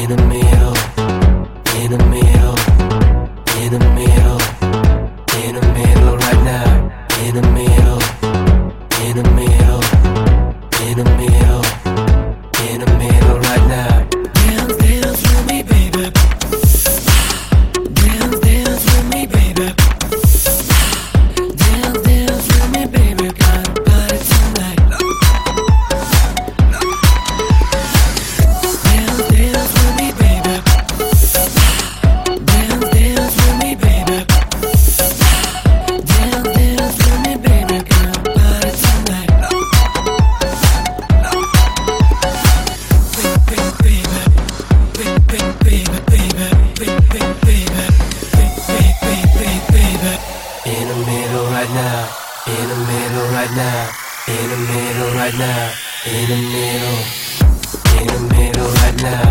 in the middle, in the middle, in the middle, in the middle right now, in the middle, in the middle, in the middle, in the middle right now. Dance, dance with me, baby. Dance, dance with me, baby. Dance, dance with me, baby. Got a party tonight. Dance, dance with me, baby. Dance, dance with me, baby. Dance, dance with me, baby. Got a party tonight. In the middle right now, in the middle right now, in the middle right now, in the middle right now.